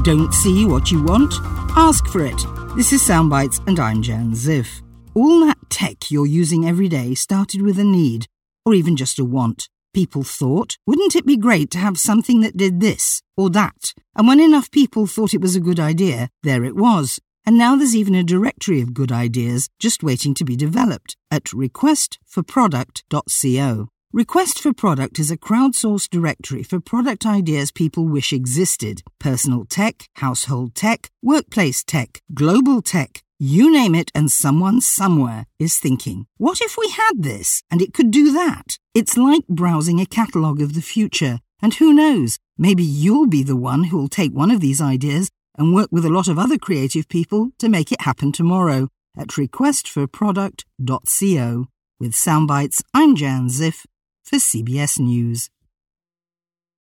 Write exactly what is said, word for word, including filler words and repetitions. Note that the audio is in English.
Don't see what you want? Ask for it. This is Soundbites and I'm Jan Ziff. All that tech you're using every day started with a need, or even just a want. People thought, wouldn't it be great to have something that did this or that? And when enough people thought it was a good idea, there it was. And now there's even a directory of good ideas just waiting to be developed at request for product dot co. Request for Product is a crowdsourced directory for product ideas people wish existed. Personal tech, household tech, workplace tech, global tech. You name it and someone somewhere is thinking, what if we had this and it could do that? It's like browsing a catalogue of the future. And who knows, maybe you'll be the one who'll take one of these ideas and work with a lot of other creative people to make it happen tomorrow at request for product dot co. With Soundbites, I'm Jan Ziff for C B S News.